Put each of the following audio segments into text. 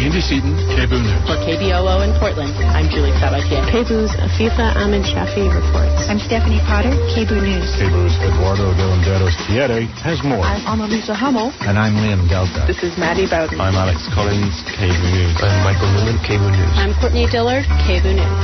Andy Seaton, KBOO News. For KBOO in Portland, I'm Julie Sabatier. KBOO's Afifa Ahmed Shafi reports. I'm Stephanie Potter, KBOO News. KBOO's Eduardo de Landeros Thierry has more. I'm Annalisa Hummel. And I'm Liam Delta. This is Maddie Bowden. I'm Alex Collins, KBOO News. I'm Michael Newman, KBOO News. I'm Courtney Dillard, KBOO News.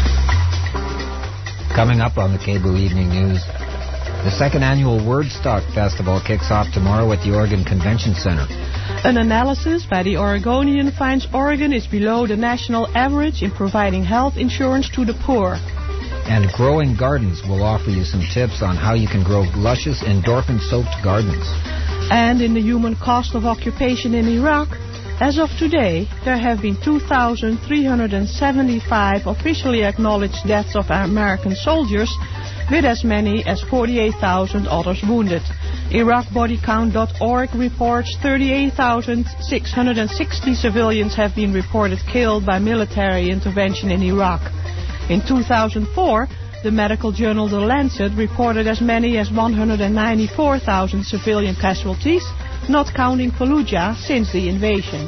Coming up on the KBOO Evening News, the second annual Wordstock Festival kicks off tomorrow at the Oregon Convention Center. An analysis by the Oregonian finds Oregon is below the national average in providing health insurance to the poor. And Growing Gardens will offer you some tips on how you can grow luscious, endorphin-soaked gardens. And in the human cost of occupation in Iraq, as of today, there have been 2,375 officially acknowledged deaths of American soldiers, with as many as 48,000 others wounded. IraqBodyCount.org reports 38,660 civilians have been reported killed by military intervention in Iraq. In 2004, the medical journal The Lancet reported as many as 194,000 civilian casualties, not counting Fallujah, since the invasion.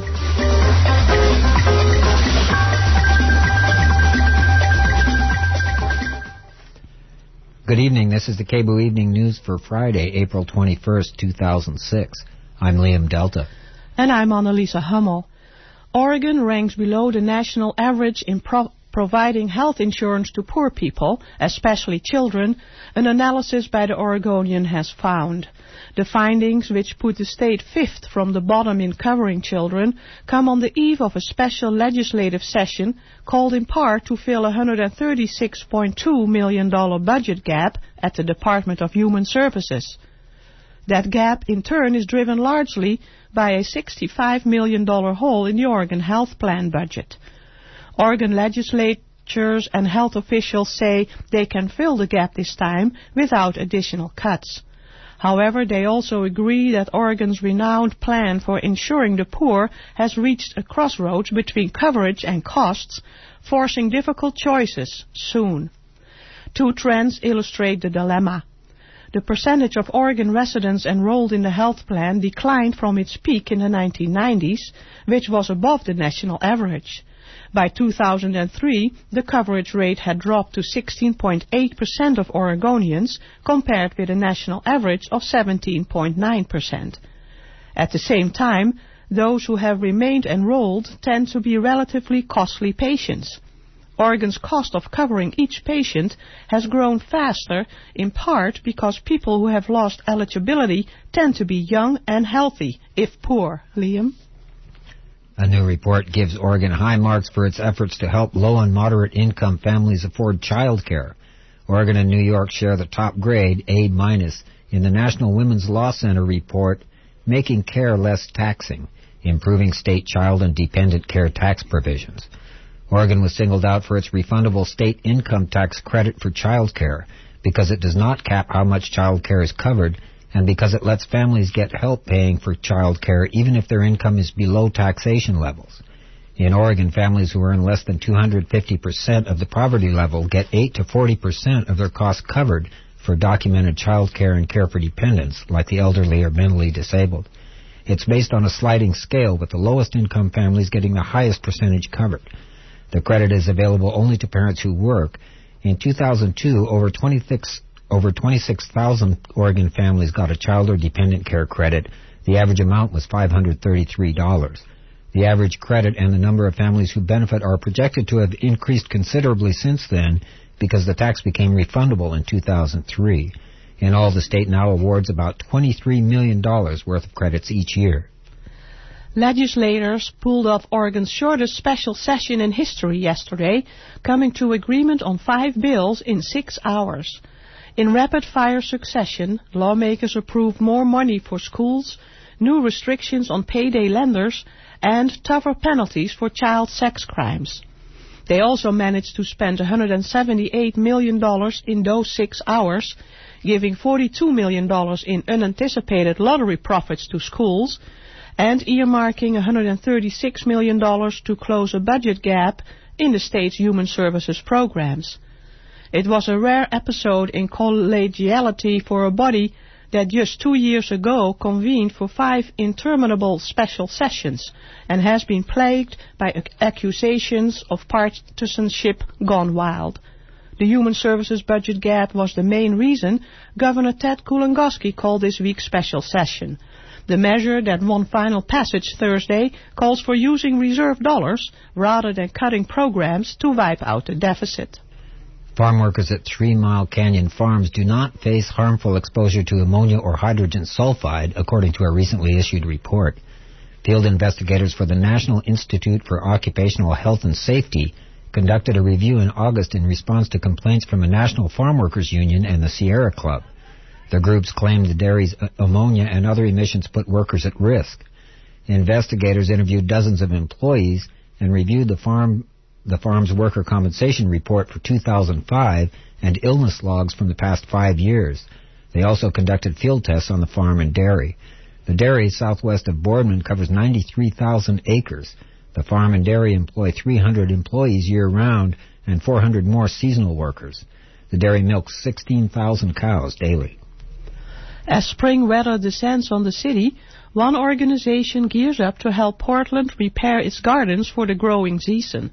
Good evening. This is the KBOO Evening News for Friday, April 21st, 2006. I'm Liam Delta. And I'm Annalisa Hummel. Oregon ranks below the national average in providing health insurance to poor people, especially children, an analysis by the Oregonian has found. The findings, which put the state fifth from the bottom in covering children, come on the eve of a special legislative session called in part to fill a $136.2 million budget gap at the Department of Human Services. That gap, in turn, is driven largely by a $65 million hole in the Oregon Health Plan budget. Oregon legislatures and health officials say they can fill the gap this time without additional cuts. However, they also agree that Oregon's renowned plan for insuring the poor has reached a crossroads between coverage and costs, forcing difficult choices soon. Two trends illustrate the dilemma. The percentage of Oregon residents enrolled in the health plan declined from its peak in the 1990s, which was above the national average. By 2003, the coverage rate had dropped to 16.8% of Oregonians, compared with a national average of 17.9%. At the same time, those who have remained enrolled tend to be relatively costly patients. Oregon's cost of covering each patient has grown faster, in part because people who have lost eligibility tend to be young and healthy, if poor. Liam? A new report gives Oregon high marks for its efforts to help low and moderate income families afford child care. Oregon and New York share the top grade, A-, in the National Women's Law Center report, Making Care Less Taxing, Improving State Child and Dependent Care Tax Provisions. Oregon was singled out for its refundable state income tax credit for child care because it does not cap how much child care is covered, and because it lets families get help paying for child care even if their income is below taxation levels. In Oregon, families who earn less than 250% of the poverty level get 8 to 40% of their costs covered for documented child care and care for dependents, like the elderly or mentally disabled. It's based on a sliding scale, with the lowest income families getting the highest percentage covered. The credit is available only to parents who work. In 2002, over 26,000 Oregon families got a child or dependent care credit. The average amount was $533. The average credit and the number of families who benefit are projected to have increased considerably since then because the tax became refundable in 2003. In all, the state now awards about $23 million worth of credits each year. Legislators pulled off Oregon's shortest special session in history yesterday, coming to agreement on 5 bills in 6 hours. In rapid-fire succession, lawmakers approved more money for schools, new restrictions on payday lenders, and tougher penalties for child sex crimes. They also managed to spend $178 million in those 6 hours, giving $42 million in unanticipated lottery profits to schools, and earmarking $136 million to close a budget gap in the state's human services programs. It was a rare episode in collegiality for a body that just 2 years ago convened for 5 interminable special sessions and has been plagued by accusations of partisanship gone wild. The Human Services budget gap was the main reason Governor Ted Kulongoski called this week's special session. The measure that won final passage Thursday calls for using reserve dollars rather than cutting programs to wipe out the deficit. Farm workers at 3 Mile Canyon Farms do not face harmful exposure to ammonia or hydrogen sulfide, according to a recently issued report. Field investigators for the National Institute for Occupational Health and Safety conducted a review in August in response to complaints from a National Farm Workers Union and the Sierra Club. The groups claimed the dairy's ammonia and other emissions put workers at risk. Investigators interviewed dozens of employees and reviewed the farm's worker compensation report for 2005 and illness logs from the past 5 years. They also conducted field tests on the farm and dairy. The dairy southwest of Boardman covers 93,000 acres. The farm and dairy employ 300 employees year-round and 400 more seasonal workers. The dairy milks 16,000 cows daily. As spring weather descends on the city, one organization gears up to help Portland repair its gardens for the growing season.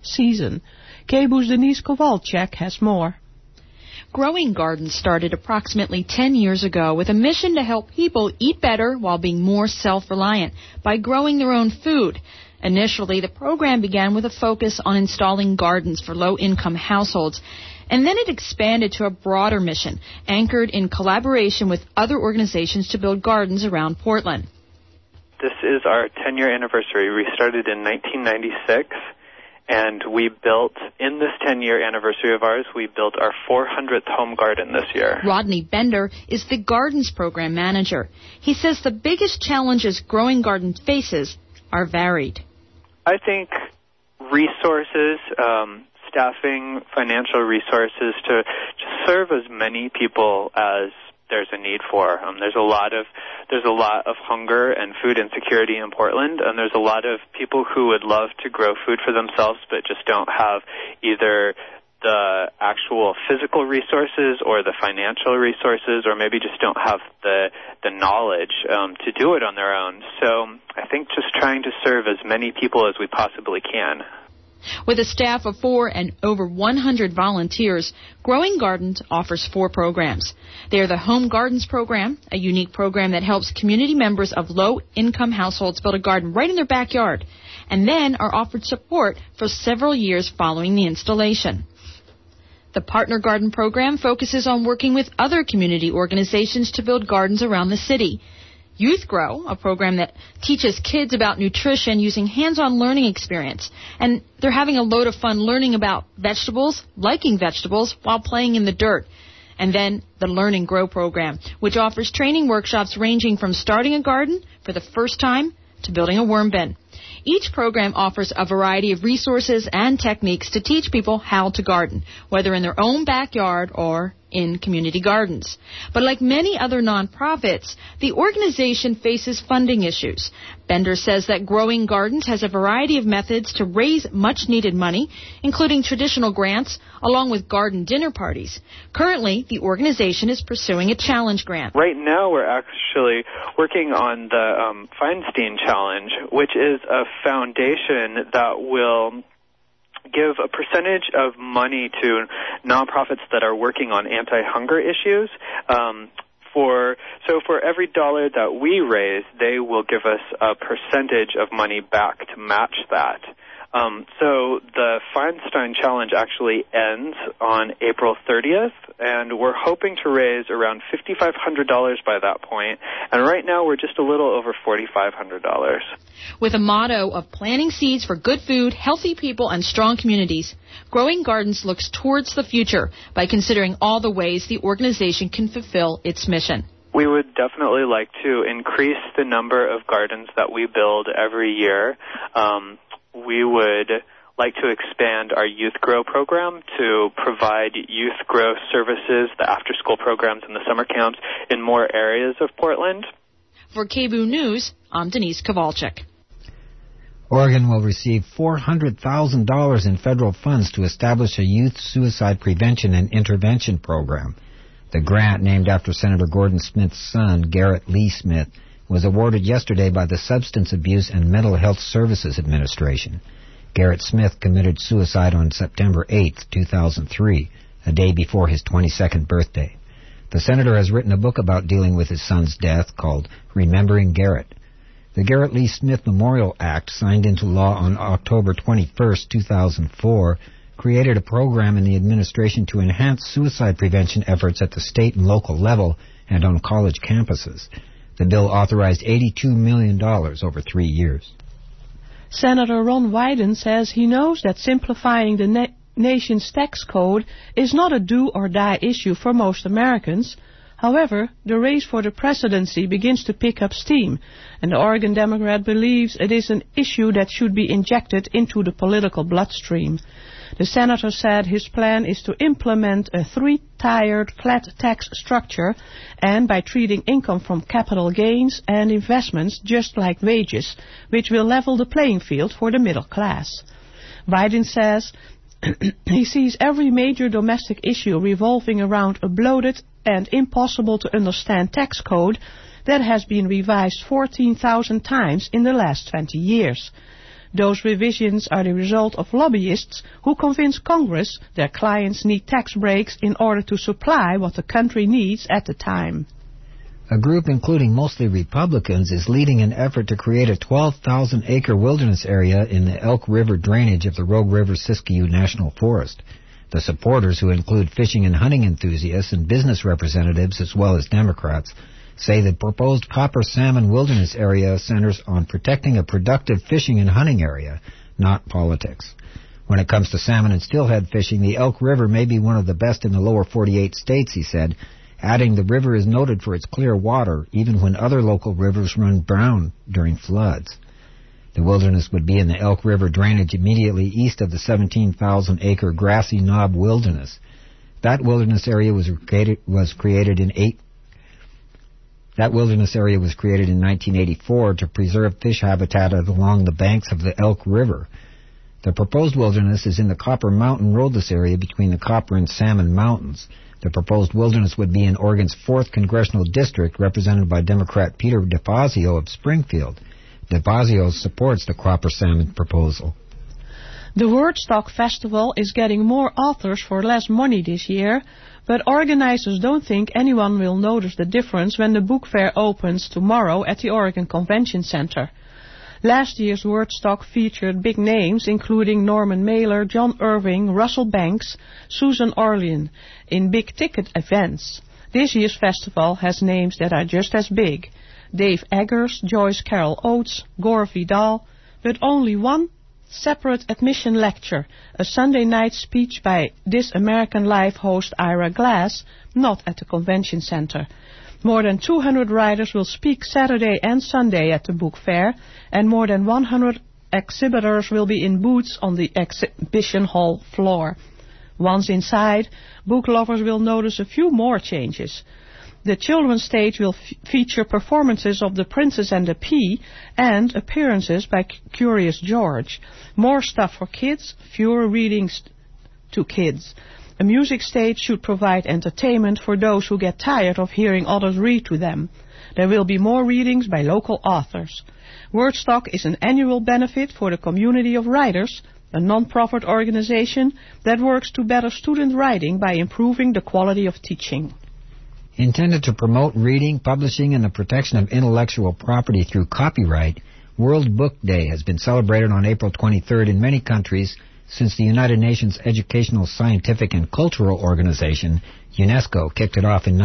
KBOO's Denise Kowalczyk has more. Growing Gardens started approximately 10 years ago with a mission to help people eat better while being more self-reliant by growing their own food. Initially, the program began with a focus on installing gardens for low-income households, and then it expanded to a broader mission, anchored in collaboration with other organizations to build gardens around Portland. This is our 10-year anniversary. We started in 1996, and we built, in this 10-year anniversary of ours, we built our 400th home garden this year. Rodney Bender is the Gardens Program Manager. He says the biggest challenges Growing Gardens faces are varied. I think resources, staffing, financial resources to serve as many people as there's a need for. There's a lot of hunger and food insecurity in Portland, and there's a lot of people who would love to grow food for themselves but just don't have either the actual physical resources or the financial resources, or maybe just don't have the knowledge to do it on their own. So I think just trying to serve as many people as we possibly can. With a staff of 4 and over 100 volunteers, Growing Gardens offers 4 programs. They are the Home Gardens Program, a unique program that helps community members of low-income households build a garden right in their backyard, and then are offered support for several years following the installation. The Partner Garden Program focuses on working with other community organizations to build gardens around the city. Youth Grow, a program that teaches kids about nutrition using hands-on learning experience. And they're having a load of fun learning about vegetables, liking vegetables, while playing in the dirt. And then the Learn and Grow program, which offers training workshops ranging from starting a garden for the first time to building a worm bin. Each program offers a variety of resources and techniques to teach people how to garden, whether in their own backyard or in community gardens. But like many other nonprofits, the organization faces funding issues. Bender says that Growing Gardens has a variety of methods to raise much-needed money, including traditional grants, along with garden dinner parties. Currently, the organization is pursuing a challenge grant. Right now, we're actually working on the Feinstein Challenge, which is a foundation that will give a percentage of money to nonprofits that are working on anti-hunger issues. So for every dollar that we raise, they will give us a percentage of money back to match that. So the Feinstein Challenge actually ends on April 30th, and we're hoping to raise around $5,500 by that point. And right now we're just a little over $4,500. With a motto of planting seeds for good food, healthy people, and strong communities, Growing Gardens looks towards the future by considering all the ways the organization can fulfill its mission. We would definitely like to increase the number of gardens that we build every year. We would like to expand our Youth Grow program to provide Youth Grow services, the after-school programs and the summer camps in more areas of Portland. For KBOO News, I'm Denise Kowalczyk. Oregon will receive $400,000 in federal funds to establish a youth suicide prevention and intervention program. The grant, named after Senator Gordon Smith's son, Garrett Lee Smith, was awarded yesterday by the Substance Abuse and Mental Health Services Administration. Garrett Smith committed suicide on September 8, 2003, a day before his 22nd birthday. The senator has written a book about dealing with his son's death called Remembering Garrett. The Garrett Lee Smith Memorial Act, signed into law on October 21, 2004, created a program in the administration to enhance suicide prevention efforts at the state and local level and on college campuses. The bill authorized $82 million over 3 years. Senator Ron Wyden says he knows that simplifying the nation's tax code is not a do-or-die issue for most Americans. However, the race for the presidency begins to pick up steam, and the Oregon Democrat believes it is an issue that should be injected into the political bloodstream. The senator said his plan is to implement a three-tiered flat tax structure, and by treating income from capital gains and investments just like wages, which will level the playing field for the middle class. Biden says he sees every major domestic issue revolving around a bloated and impossible to understand tax code that has been revised 14,000 times in the last 20 years. Those revisions are the result of lobbyists who convince Congress their clients need tax breaks in order to supply what the country needs at the time. A group including mostly Republicans is leading an effort to create a 12,000-acre wilderness area in the Elk River drainage of the Rogue River-Siskiyou National Forest. The supporters, who include fishing and hunting enthusiasts and business representatives as well as Democrats, say the proposed Copper Salmon Wilderness Area centers on protecting a productive fishing and hunting area, not politics. When it comes to salmon and steelhead fishing, the Elk River may be one of the best in the lower 48 states, he said, adding the river is noted for its clear water, even when other local rivers run brown during floods. The wilderness would be in the Elk River drainage immediately east of the 17,000-acre Grassy Knob Wilderness. That wilderness area was created in 1984 to preserve fish habitat along the banks of the Elk River. The proposed wilderness is in the Copper Mountain Roadless area between the Copper and Salmon Mountains. The proposed wilderness would be in Oregon's 4th Congressional District, represented by Democrat Peter DeFazio of Springfield. DeFazio supports the Copper Salmon proposal. The Wordstock Festival is getting more authors for less money this year, but organizers don't think anyone will notice the difference when the book fair opens tomorrow at the Oregon Convention Center. Last year's Wordstock featured big names including Norman Mailer, John Irving, Russell Banks, Susan Orlean in big-ticket events. This year's festival has names that are just as big: Dave Eggers, Joyce Carol Oates, Gore Vidal, but only one separate admission lecture, a Sunday night speech by This American Life host Ira Glass, not at the convention center. More than 200 writers will speak Saturday and Sunday at the book fair, and more than 100 exhibitors will be in booths on the exhibition hall floor. Once inside, book lovers will notice a few more changes. The children's stage will feature performances of The Princess and the Pea and appearances by Curious George. More stuff for kids, fewer readings to kids. A music stage should provide entertainment for those who get tired of hearing others read to them. There will be more readings by local authors. Wordstock is an annual benefit for the Community of Writers, a non-profit organization that works to better student writing by improving the quality of teaching. Intended to promote reading, publishing, and the protection of intellectual property through copyright, World Book Day has been celebrated on April 23rd in many countries since the United Nations Educational, Scientific, and Cultural Organization, UNESCO, kicked it off in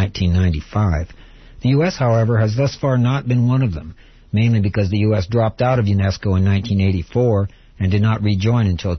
1995. The U.S., however, has thus far not been one of them, mainly because the U.S. dropped out of UNESCO in 1984 and did not rejoin until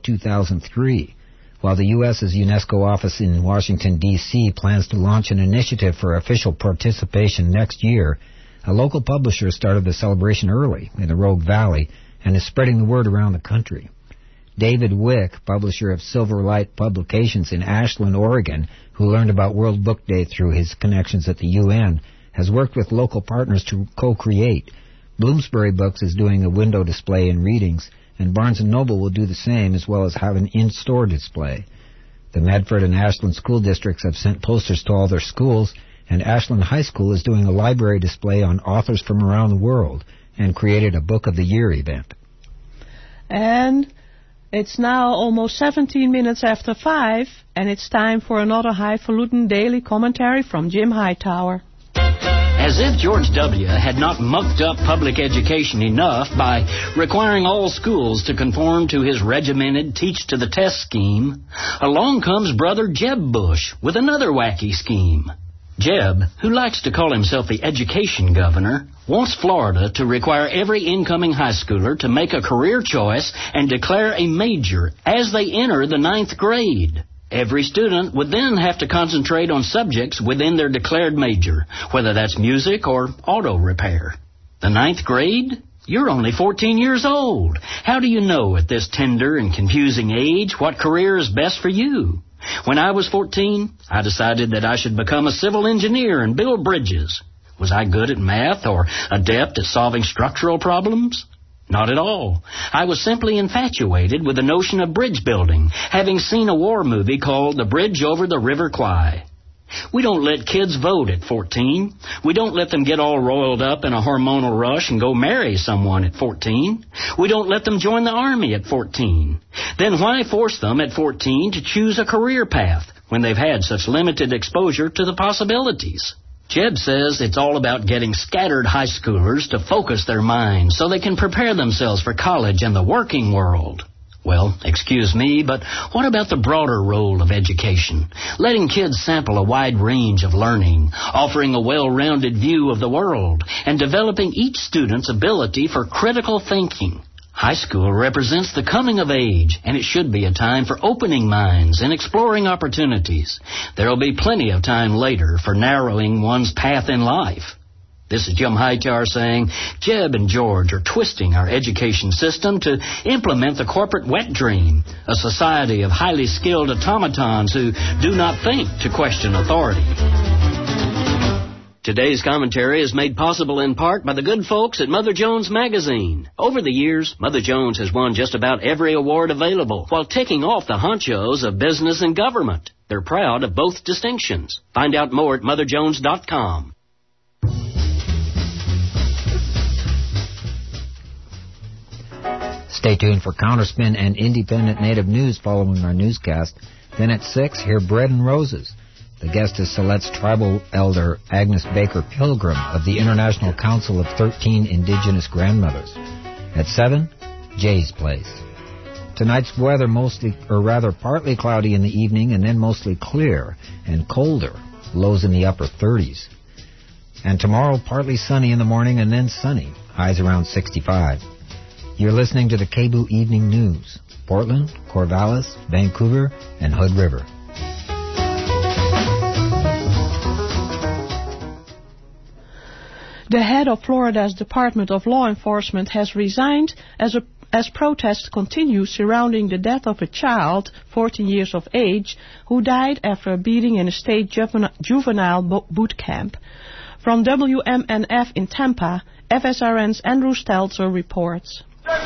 2003. While the U.S.'s UNESCO office in Washington, D.C. plans to launch an initiative for official participation next year, a local publisher started the celebration early in the Rogue Valley and is spreading the word around the country. David Wick, publisher of Silverlight Publications in Ashland, Oregon, who learned about World Book Day through his connections at the UN, has worked with local partners to co-create. Bloomsbury Books is doing a window display and readings, and Barnes & Noble will do the same, as well as have an in-store display. The Medford and Ashland school districts have sent posters to all their schools, and Ashland High School is doing a library display on authors from around the world and created a Book of the Year event. And it's now almost 17 minutes after 5, and it's time for another highfalutin daily commentary from Jim Hightower. As if George W. had not mucked up public education enough by requiring all schools to conform to his regimented teach-to-the-test scheme, along comes Brother Jeb Bush with another wacky scheme. Jeb, who likes to call himself the education governor, wants Florida to require every incoming high schooler to make a career choice and declare a major as they enter the 9th grade. Every student would then have to concentrate on subjects within their declared major, whether that's music or auto repair. The 9th grade? You're only 14 years old. How do you know at this tender and confusing age what career is best for you? When I was 14, I decided that I should become a civil engineer and build bridges. Was I good at math or adept at solving structural problems? Not at all. I was simply infatuated with the notion of bridge building, having seen a war movie called The Bridge Over the River Kwai. We don't let kids vote at 14. We don't let them get all roiled up in a hormonal rush and go marry someone at 14. We don't let them join the army at 14. Then why force them at 14 to choose a career path when they've had such limited exposure to the possibilities? Jeb says it's all about getting scattered high schoolers to focus their minds so they can prepare themselves for college and the working world. Well, excuse me, but what about the broader role of education? Letting kids sample a wide range of learning, offering a well-rounded view of the world, and developing each student's ability for critical thinking. High school represents the coming of age, and it should be a time for opening minds and exploring opportunities. There will be plenty of time later for narrowing one's path in life. This is Jim Hightower saying, Jeb and George are twisting our education system to implement the corporate wet dream, a society of highly skilled automatons who do not think to question authority. Today's commentary is made possible in part by the good folks at Mother Jones Magazine. Over the years, Mother Jones has won just about every award available while taking off the honchos of business and government. They're proud of both distinctions. Find out more at motherjones.com. Stay tuned for Counterspin and Independent Native News following our newscast. Then at 6, hear Bread and Roses. The guest is Silet's tribal elder Agnes Baker Pilgrim of the International Council of 13 Indigenous Grandmothers. At 7, Jay's Place. Tonight's weather partly cloudy in the evening and then mostly clear and colder, lows in the upper 30s. And tomorrow partly sunny in the morning and then sunny, highs around 65. You're listening to the KBOO Evening News, Portland, Corvallis, Vancouver, and Hood River. The head of Florida's Department of Law Enforcement has resigned as protests continue surrounding the death of a child, 14 years of age, who died after a beating in a state juvenile boot camp. From WMNF in Tampa, FSRN's Andrew Stelzer reports.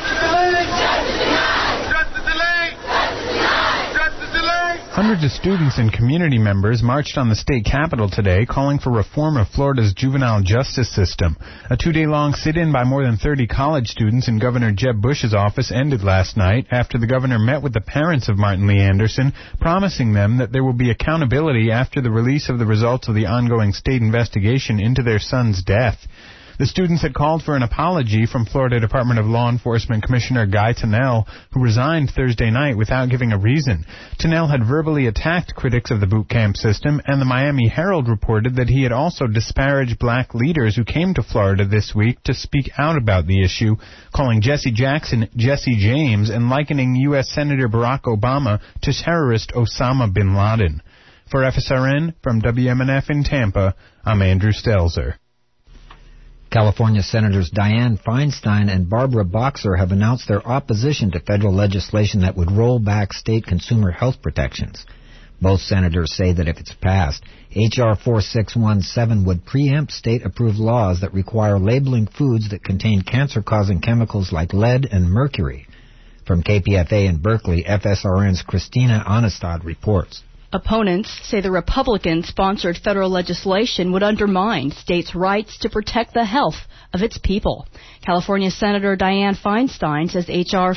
Hundreds of students and community members marched on the state capitol today calling for reform of Florida's juvenile justice system. A 2-day-long sit-in by more than 30 college students in Governor Jeb Bush's office ended last night after the governor met with the parents of Martin Lee Anderson, promising them that there will be accountability after the release of the results of the ongoing state investigation into their son's death. The students had called for an apology from Florida Department of Law Enforcement Commissioner Guy Tennell, who resigned Thursday night without giving a reason. Tennell had verbally attacked critics of the boot camp system, and the Miami Herald reported that he had also disparaged black leaders who came to Florida this week to speak out about the issue, calling Jesse Jackson Jesse James and likening U.S. Senator Barack Obama to terrorist Osama bin Laden. For FSRN, from WMNF in Tampa, I'm Andrew Stelzer. California Senators Dianne Feinstein and Barbara Boxer have announced their opposition to federal legislation that would roll back state consumer health protections. Both senators say that if it's passed, H.R. 4617 would preempt state-approved laws that require labeling foods that contain cancer-causing chemicals like lead and mercury. From KPFA in Berkeley, FSRN's Christina Onestad reports. Opponents say the Republican-sponsored federal legislation would undermine states' rights to protect the health of its people. California Senator Dianne Feinstein says H.R.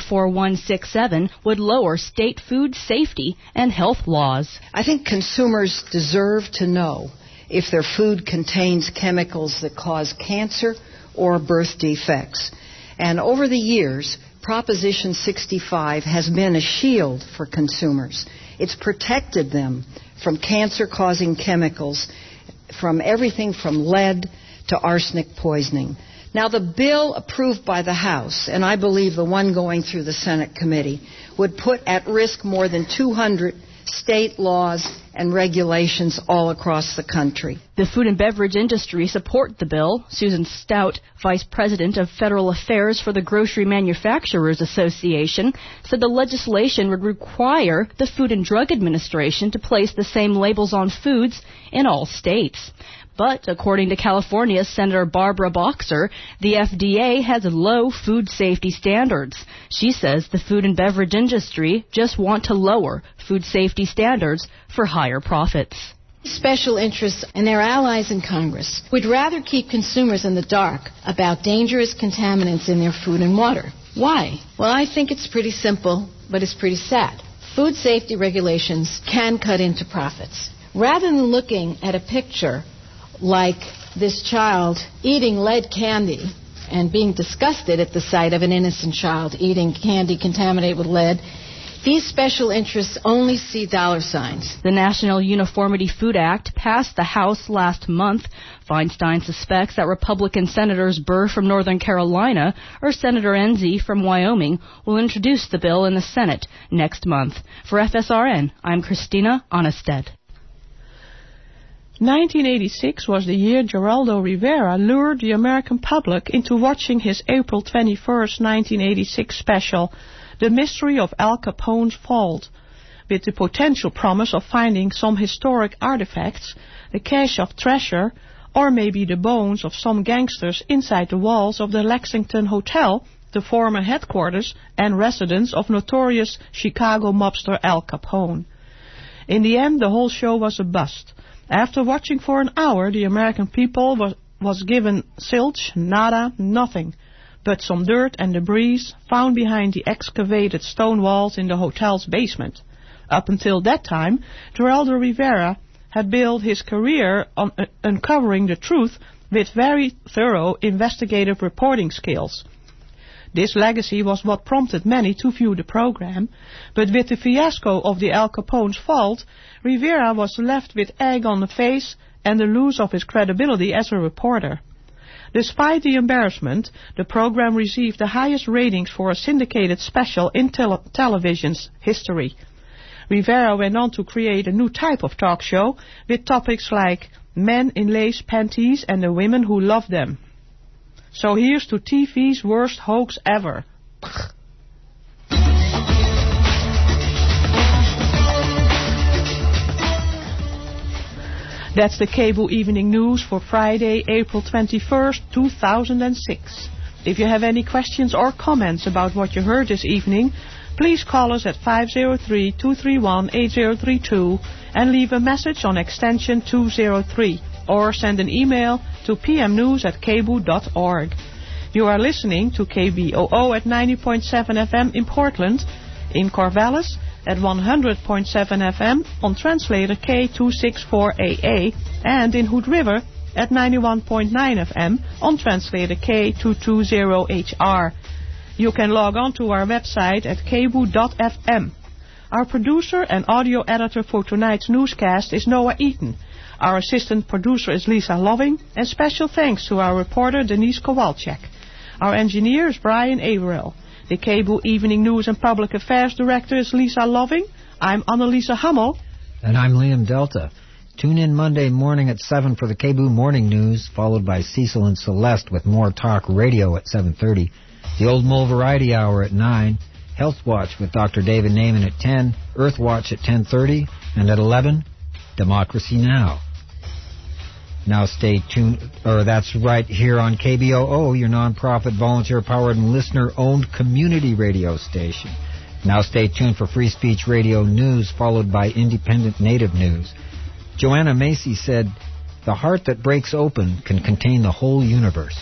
4167 would lower state food safety and health laws. I think consumers deserve to know if their food contains chemicals that cause cancer or birth defects. And over the years, Proposition 65 has been a shield for consumers. It's protected them from cancer-causing chemicals, from everything from lead to arsenic poisoning. Now, the bill approved by the House, and I believe the one going through the Senate committee, would put at risk more than 200 state laws and regulations all across the country. The food and beverage industry support the bill. Susan Stout, Vice President of Federal Affairs for the Grocery Manufacturers Association, said the legislation would require the Food and Drug Administration to place the same labels on foods in all states. But according to California's Senator Barbara Boxer, the FDA has low food safety standards. She says the food and beverage industry just want to lower food safety standards for higher profits. Special interests and their allies in Congress would rather keep consumers in the dark about dangerous contaminants in their food and water. Why? Well, I think it's pretty simple, but it's pretty sad. Food safety regulations can cut into profits. Rather than looking at a picture like this child eating lead candy and being disgusted at the sight of an innocent child eating candy contaminated with lead, these special interests only see dollar signs. The National Uniformity Food Act passed the House last month. Feinstein suspects that Republican Senators Burr from Northern Carolina or Senator Enzi from Wyoming will introduce the bill in the Senate next month. For FSRN, I'm Christina Onestad. 1986 was the year Geraldo Rivera lured the American public into watching his April 21st, 1986 special, The Mystery of Al Capone's Vault, with the potential promise of finding some historic artifacts, a cache of treasure, or maybe the bones of some gangsters inside the walls of the Lexington Hotel, the former headquarters and residence of notorious Chicago mobster Al Capone. In the end, the whole show was a bust. After watching for an hour, the American people was given zilch, nada, nothing, but some dirt and debris found behind the excavated stone walls in the hotel's basement. Up until that time, Geraldo Rivera had built his career on uncovering the truth with very thorough investigative reporting skills. This legacy was what prompted many to view the program, but with the fiasco of the Al Capone's Vault, Rivera was left with egg on the face and the loss of his credibility as a reporter. Despite the embarrassment, the program received the highest ratings for a syndicated special in television's history. Rivera went on to create a new type of talk show with topics like men in lace panties and the women who love them. So here's to TV's worst hoax ever. That's the Cable Evening News for Friday, April 21st, 2006. If you have any questions or comments about what you heard this evening, please call us at 503-231-8032 and leave a message on extension 203. Or send an email to pmnews@kbu.org. You are listening to KBOO at 90.7 FM in Portland, in Corvallis at 100.7 FM on translator K264AA, and in Hood River at 91.9 FM on translator K220HR. You can log on to our website at kbu.fm. Our producer and audio editor for tonight's newscast is Noah Eaton. Our assistant producer is Lisa Loving, and special thanks to our reporter Denise Kowalczyk. Our engineer is Brian Averill. The Cable Evening News and Public Affairs Director is Lisa Loving. I'm Annalisa Hummel. And I'm Liam Delta. Tune in Monday morning at 7 for the KBOO Morning News, followed by Cecil and Celeste with more talk radio at 7:30. The Old Mole Variety Hour at 9. Health Watch with Dr. David Naiman at 10. Earth Watch at 10:30. And at 11, Democracy Now! Now stay tuned, that's right here on KBOO, your nonprofit, volunteer-powered, and listener-owned community radio station. Now stay tuned for Free Speech Radio News, followed by Independent Native News. Joanna Macy said, "The heart that breaks open can contain the whole universe."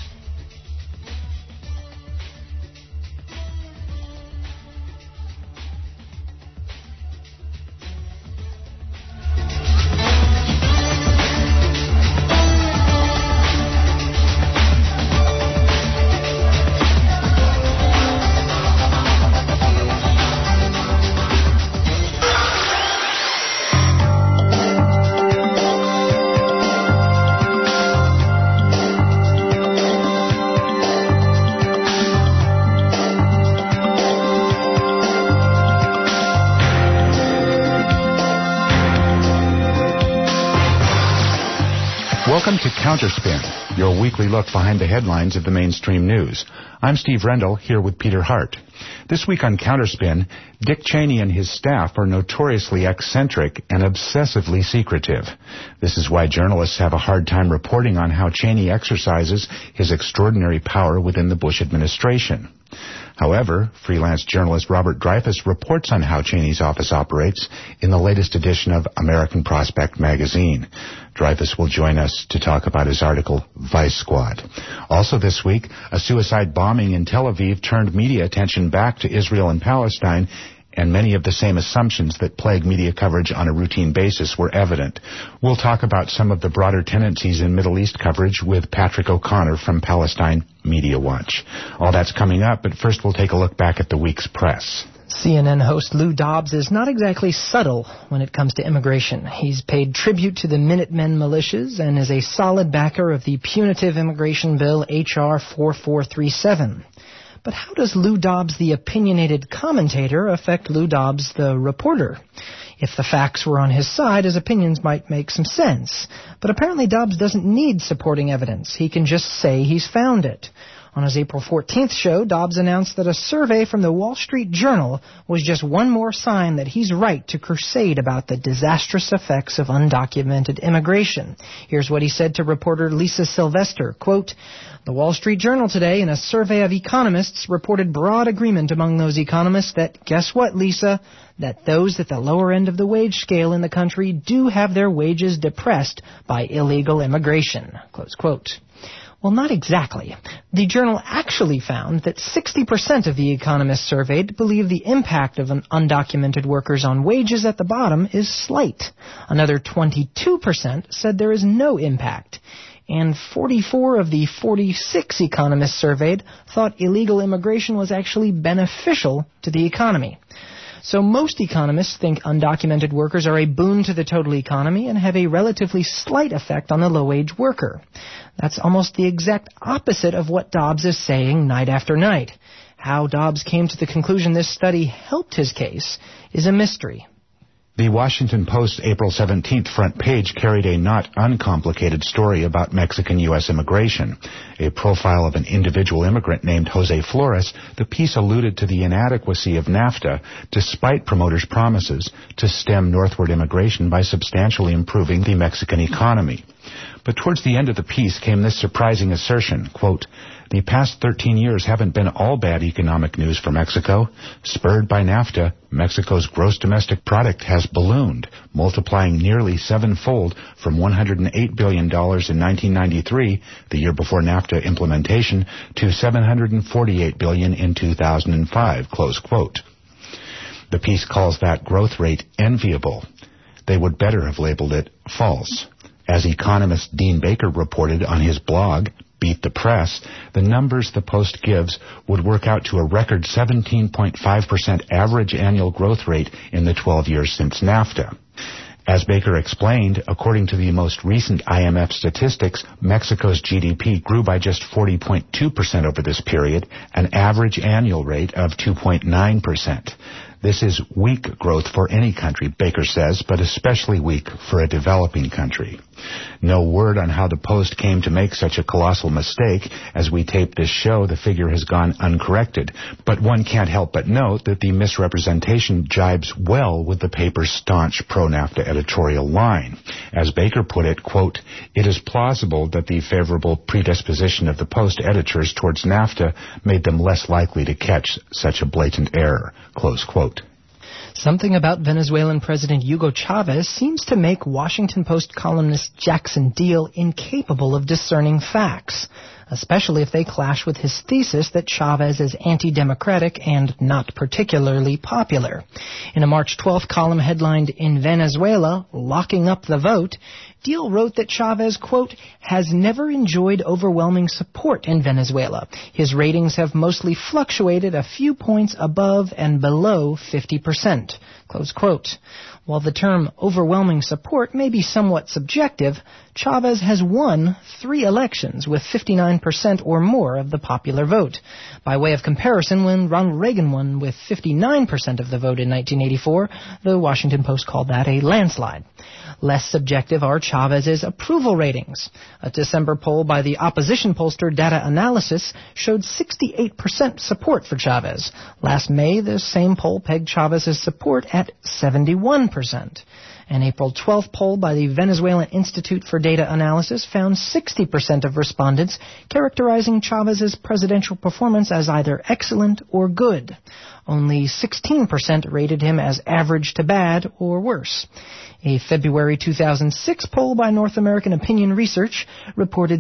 Welcome to Counterspin, your weekly look behind the headlines of the mainstream news. I'm Steve Rendell, here with Peter Hart. This week on Counterspin, Dick Cheney and his staff are notoriously eccentric and obsessively secretive. This is why journalists have a hard time reporting on how Cheney exercises his extraordinary power within the Bush administration. However, freelance journalist Robert Dreyfuss reports on how Cheney's office operates in the latest edition of American Prospect magazine. Dreyfuss will join us to talk about his article, Vice Squad. Also this week, a suicide bombing in Tel Aviv turned media attention back to Israel and Palestine, and many of the same assumptions that plague media coverage on a routine basis were evident. We'll talk about some of the broader tendencies in Middle East coverage with Patrick O'Connor from Palestine Media Watch. All that's coming up, but first we'll take a look back at the week's press. CNN host Lou Dobbs is not exactly subtle when it comes to immigration. He's paid tribute to the Minutemen militias and is a solid backer of the punitive immigration bill H.R. 4437. But how does Lou Dobbs, the opinionated commentator, affect Lou Dobbs, the reporter? If the facts were on his side, his opinions might make some sense. But apparently Dobbs doesn't need supporting evidence. He can just say he's found it. On his April 14th show, Dobbs announced that a survey from the Wall Street Journal was just one more sign that he's right to crusade about the disastrous effects of undocumented immigration. Here's what he said to reporter Lisa Sylvester, quote, "The Wall Street Journal today, in a survey of economists, reported broad agreement among those economists that, guess what, Lisa, that those at the lower end of the wage scale in the country do have their wages depressed by illegal immigration," close quote. Well, not exactly. The Journal actually found that 60% of the economists surveyed believe the impact of undocumented workers on wages at the bottom is slight. Another 22% said there is no impact. And 44 of the 46 economists surveyed thought illegal immigration was actually beneficial to the economy. So most economists think undocumented workers are a boon to the total economy and have a relatively slight effect on the low-wage worker. That's almost the exact opposite of what Dobbs is saying night after night. How Dobbs came to the conclusion this study helped his case is a mystery. The Washington Post's April 17th front page carried a not uncomplicated story about Mexican-U.S. immigration. A profile of an individual immigrant named Jose Flores, the piece alluded to the inadequacy of NAFTA, despite promoters' promises to stem northward immigration by substantially improving the Mexican economy. But towards the end of the piece came this surprising assertion, quote, "The past 13 years haven't been all bad economic news for Mexico. Spurred by NAFTA, Mexico's gross domestic product has ballooned, multiplying nearly sevenfold from $108 billion in 1993, the year before NAFTA implementation, to $748 billion in 2005, close quote. The piece calls that growth rate enviable. They would better have labeled it false. As economist Dean Baker reported on his blog, Beat the Press, the numbers the Post gives would work out to a record 17.5% average annual growth rate in the 12 years since NAFTA. As Baker explained, according to the most recent IMF statistics, Mexico's GDP grew by just 40.2% over this period, an average annual rate of 2.9%. This is weak growth for any country, Baker says, but especially weak for a developing country. No word on how the Post came to make such a colossal mistake. As we tape this show, the figure has gone uncorrected. But one can't help but note that the misrepresentation jibes well with the paper's staunch pro-NAFTA editorial line. As Baker put it, quote, "It is plausible that the favorable predisposition of the Post editors towards NAFTA made them less likely to catch such a blatant error," close quote. Something about Venezuelan President Hugo Chavez seems to make Washington Post columnist Jackson Deal incapable of discerning facts, especially if they clash with his thesis that Chavez is anti-democratic and not particularly popular. In a March 12th column headlined, "In Venezuela, Locking Up the Vote," Deal wrote that Chavez, quote, "has never enjoyed overwhelming support in Venezuela. His ratings have mostly fluctuated a few points above and below 50%, close quote. While the term overwhelming support may be somewhat subjective, Chavez has won 3 elections with 59% or more of the popular vote. By way of comparison, when Ronald Reagan won with 59% of the vote in 1984, the Washington Post called that a landslide. Less subjective are Chavez's approval ratings. A December poll by the opposition pollster Data Analysis showed 68% support for Chavez. Last May, the same poll pegged Chavez's support at 71%. An April 12th poll by the Venezuelan Institute for Data Analysis found 60% of respondents characterizing Chavez's presidential performance as either excellent or good. Only 16% rated him as average to bad or worse. A February 2006 poll by North American Opinion Research reported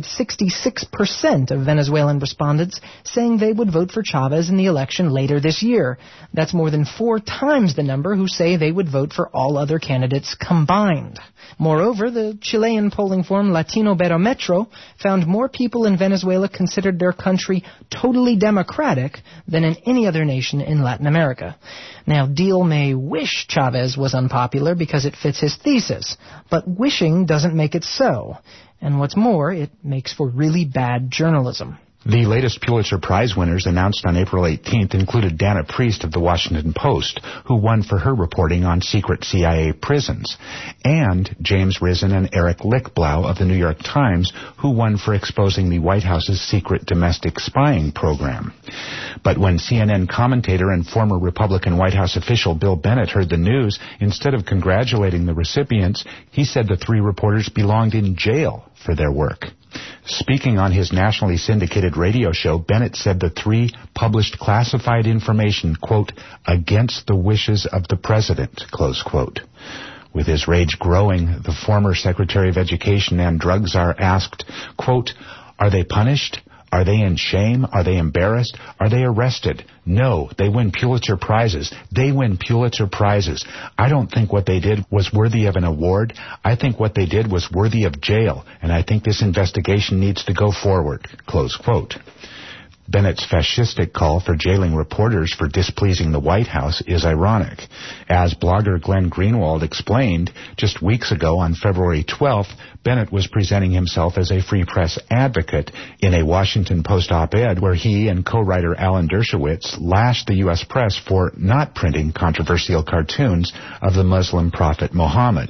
66% of Venezuelan respondents saying they would vote for Chavez in the election later this year. That's more than 4 times the number who say they would vote for all other candidates combined. Moreover, the Chilean polling firm Latino Barometro found more people in Venezuela considered their country totally democratic than in any other nation in Latin America. Now, Deal may wish Chavez was unpopular because it fits his thesis, but wishing doesn't make it so. And what's more, it makes for really bad journalism. The latest Pulitzer Prize winners announced on April 18th included Dana Priest of the Washington Post, who won for her reporting on secret CIA prisons, and James Risen and Eric Lichtblau of the New York Times, who won for exposing the White House's secret domestic spying program. But when CNN commentator and former Republican White House official Bill Bennett heard the news, instead of congratulating the recipients, he said the 3 reporters belonged in jail for their work. Speaking on his nationally syndicated radio show, Bennett said the 3 published classified information, quote, against the wishes of the president, close quote. With his rage growing, the former Secretary of Education and drug czar asked, quote, are they punished? Are they in shame? Are they embarrassed? Are they arrested? No, they win Pulitzer Prizes. They win Pulitzer Prizes. I don't think what they did was worthy of an award. I think what they did was worthy of jail, and I think this investigation needs to go forward, close quote. Bennett's fascistic call for jailing reporters for displeasing the White House is ironic. As blogger Glenn Greenwald explained, just weeks ago on February 12th, Bennett was presenting himself as a free press advocate in a Washington Post op-ed where he and co-writer Alan Dershowitz lashed the U.S. press for not printing controversial cartoons of the Muslim prophet Muhammad.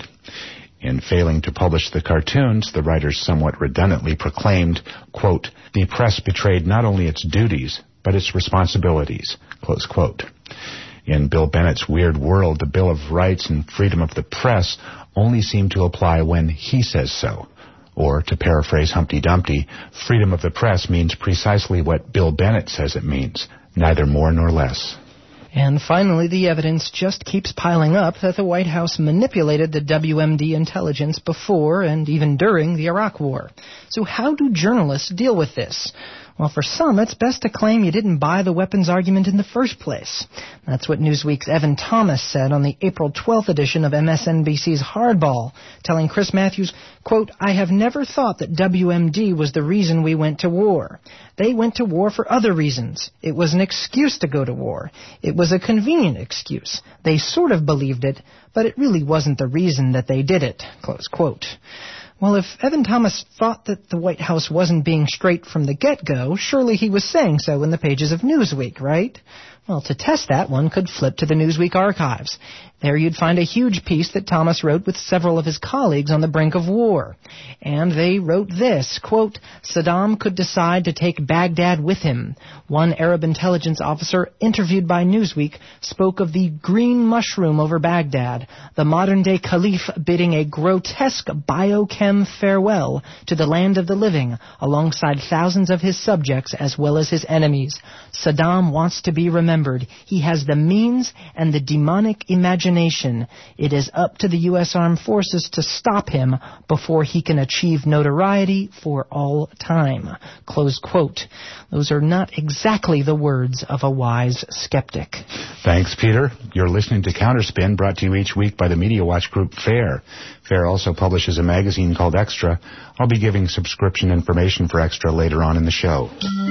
In failing to publish the cartoons, the writers somewhat redundantly proclaimed, quote, the press betrayed not only its duties, but its responsibilities, close quote. In Bill Bennett's weird world, the Bill of Rights and freedom of the press only seem to apply when he says so. Or, to paraphrase Humpty Dumpty, freedom of the press means precisely what Bill Bennett says it means, neither more nor less. And finally, the evidence just keeps piling up that the White House manipulated the WMD intelligence before and even during the Iraq War. So how do journalists deal with this? Well, for some, it's best to claim you didn't buy the weapons argument in the first place. That's what Newsweek's Evan Thomas said on the April 12th edition of MSNBC's Hardball, telling Chris Matthews, quote, I have never thought that WMD was the reason we went to war. They went to war for other reasons. It was an excuse to go to war. It was a convenient excuse. They sort of believed it, but it really wasn't the reason that they did it, close quote. Well, if Evan Thomas thought that the White House wasn't being straight from the get-go, surely he was saying so in the pages of Newsweek, right? Well, to test that, one could flip to the Newsweek archives. There you'd find a huge piece that Thomas wrote with several of his colleagues on the brink of war. And they wrote this, quote, Saddam could decide to take Baghdad with him. One Arab intelligence officer interviewed by Newsweek spoke of the green mushroom over Baghdad, the modern-day caliph bidding a grotesque biochem farewell to the land of the living, alongside thousands of his subjects as well as his enemies. Saddam wants to be remembered. He has the means and the demonic imagination. It is up to the U.S. Armed Forces to stop him before he can achieve notoriety for all time. Close quote. Those are not exactly the words of a wise skeptic. Thanks, Peter. You're listening to Counterspin, brought to you each week by the Media Watch group FAIR. FAIR also publishes a magazine called Extra. I'll be giving subscription information for Extra later on in the show.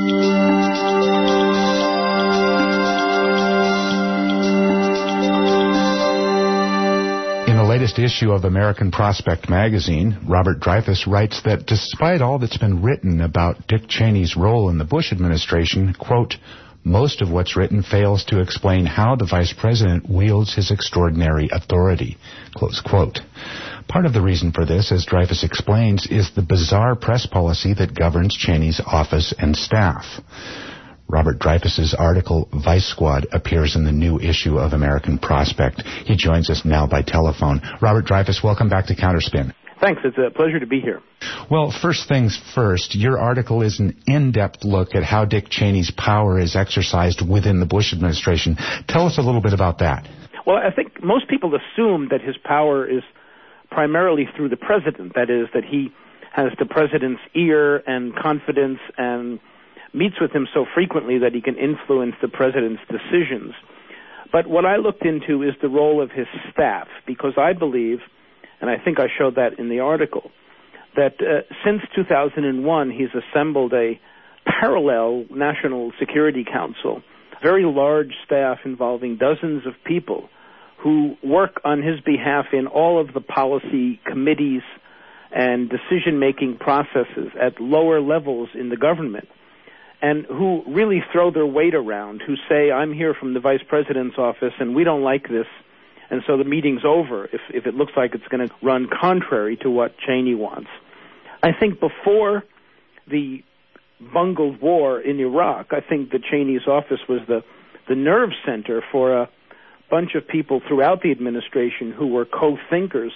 In the latest issue of American Prospect magazine, Robert Dreyfuss writes that despite all that's been written about Dick Cheney's role in the Bush administration, quote, most of what's written fails to explain how the vice president wields his extraordinary authority, close quote. Part of the reason for this, as Dreyfuss explains, is the bizarre press policy that governs Cheney's office and staff. Robert Dreyfuss's article, Vice Squad, appears in the new issue of American Prospect. He joins us now by telephone. Robert Dreyfuss, welcome back to Counterspin. Thanks. It's a pleasure to be here. Well, first things first, your article is an in-depth look at how Dick Cheney's power is exercised within the Bush administration. Tell us a little bit about that. Well, I think most people assume that his power is primarily through the president. That is, that he has the president's ear and confidence and meets with him so frequently that he can influence the president's decisions. But what I looked into is the role of his staff, because I believe, and I think I showed that in the article, that since 2001 he's assembled a parallel National Security Council, very large staff involving dozens of people who work on his behalf in all of the policy committees and decision-making processes at lower levels in the government, and who really throw their weight around, who say, I'm here from the vice president's office and we don't like this, and so the meeting's over if it looks like it's going to run contrary to what Cheney wants. I think before the bungled war in Iraq, I think that Cheney's office was the nerve center for a bunch of people throughout the administration who were co-thinkers.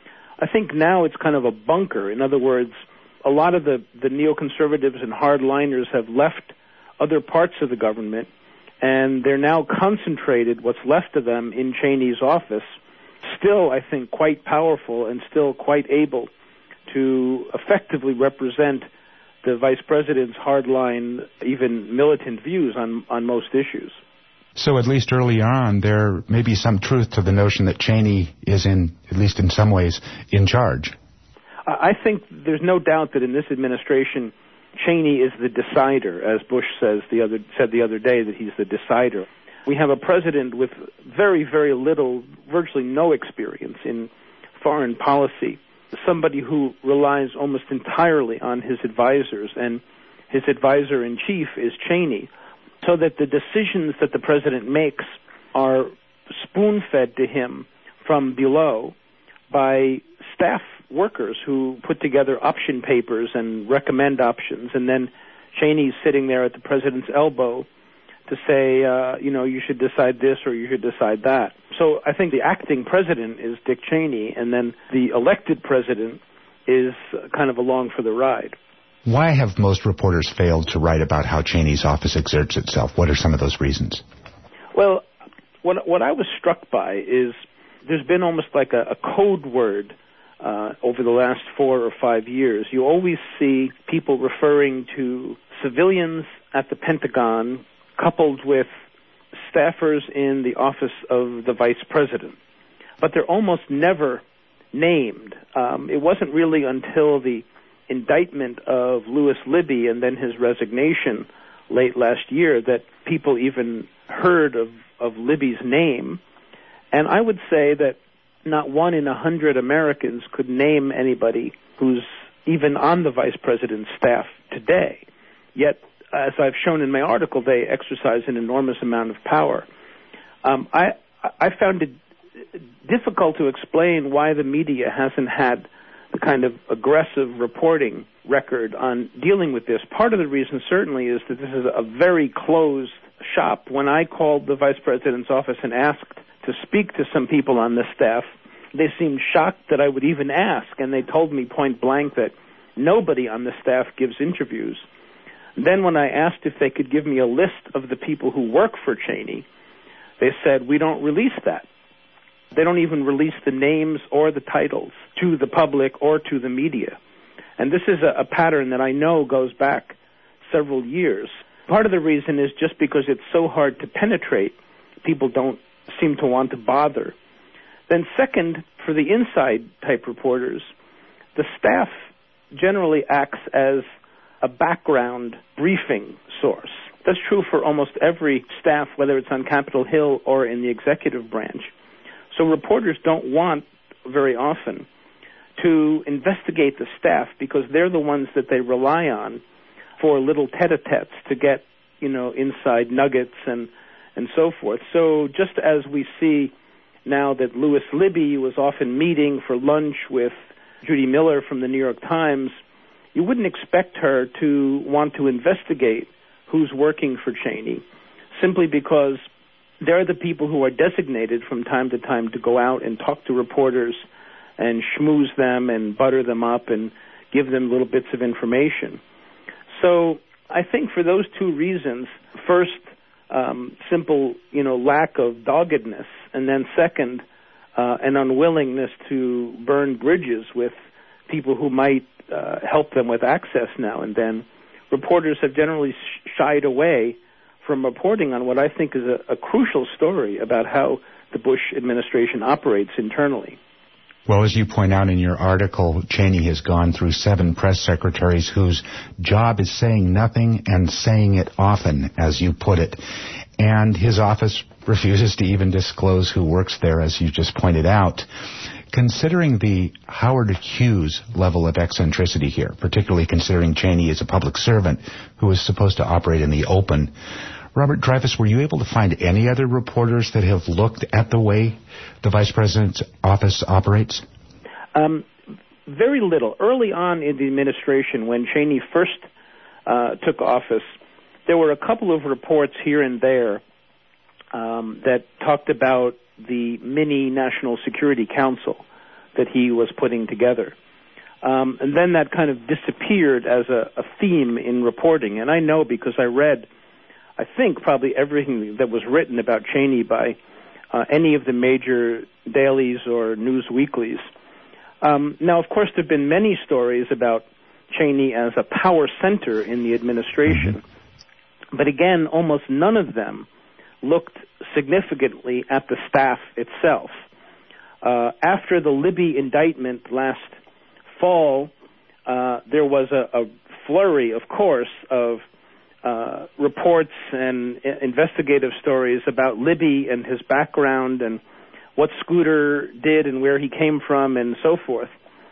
I think now it's kind of a bunker. In other words, a lot of the neoconservatives and hardliners have left other parts of the government, and they're now concentrated, what's left of them, in Cheney's office, still, I think, quite powerful and still quite able to effectively represent the vice president's hardline, even militant views on most issues. So at least early on, there may be some truth to the notion that Cheney is, at least in some ways, in charge. I think there's no doubt that in this administration, Cheney is the decider, as Bush said the other day that he's the decider. We have a president with very, very little, virtually no experience in foreign policy, somebody who relies almost entirely on his advisors, and his advisor-in-chief is Cheney, so that the decisions that the president makes are spoon-fed to him from below by staff workers who put together option papers and recommend options, and then Cheney's sitting there at the president's elbow to say, you should decide this or you should decide that. So I think the acting president is Dick Cheney, and then the elected president is kind of along for the ride. Why have most reporters failed to write about how Cheney's office exerts itself? What are some of those reasons? Well, what I was struck by is there's been almost like a code word over the last 4 or 5 years. You always see people referring to civilians at the Pentagon coupled with staffers in the office of the vice president. But they're almost never named. It wasn't really until the indictment of Louis Libby and then his resignation late last year that people even heard of Libby's name. And I would say that not 1 in 100 Americans could name anybody who's even on the vice president's staff today. Yet, as I've shown in my article, they exercise an enormous amount of power. I found it difficult to explain why the media hasn't had the kind of aggressive reporting record on dealing with this. Part of the reason certainly is that this is a very closed shop. When I called the vice president's office and asked to speak to some people on the staff, they seemed shocked that I would even ask, and they told me point blank that nobody on the staff gives interviews. Then when I asked if they could give me a list of the people who work for Cheney, they said, we don't release that. They don't even release the names or the titles to the public or to the media. And this is a pattern that I know goes back several years. Part of the reason is just because it's so hard to penetrate, people don't seem to want to bother. Then second, for the inside type reporters, the staff generally acts as a background briefing source. That's true for almost every staff, whether it's on Capitol Hill or in the executive branch. So reporters don't want, very often, to investigate the staff because they're the ones that they rely on for little tete-a-tetes to get, inside nuggets and so forth. So just as we see now that Louis Libby was often meeting for lunch with Judy Miller from the New York Times, you wouldn't expect her to want to investigate who's working for Cheney, simply because they're the people who are designated from time to time to go out and talk to reporters and schmooze them and butter them up and give them little bits of information. So I think for those two reasons, first, simple, lack of doggedness, and then second, an unwillingness to burn bridges with people who might help them with access now and then, reporters have generally shied away from reporting on what I think is a crucial story about how the Bush administration operates internally. Well, as you point out in your article, Cheney has gone through 7 press secretaries whose job is saying nothing and saying it often, as you put it. And his office refuses to even disclose who works there, as you just pointed out. Considering the Howard Hughes level of eccentricity here, particularly considering Cheney is a public servant who is supposed to operate in the open, Robert Dreyfuss, were you able to find any other reporters that have looked at the way the Vice President's office operates? Very little. Early on in the administration, when Cheney first took office, there were a couple of reports here and there that talked about the mini National Security Council that he was putting together. And then that kind of disappeared as a theme in reporting. And I know because I read, I think, probably everything that was written about Cheney by any of the major dailies or news weeklies. Now, of course, there have been many stories about Cheney as a power center in the administration. But again, almost none of them looked significantly at the staff itself. After the Libby indictment last fall, there was a flurry, of course, of reports and investigative stories about Libby and his background and what Scooter did and where he came from and so forth,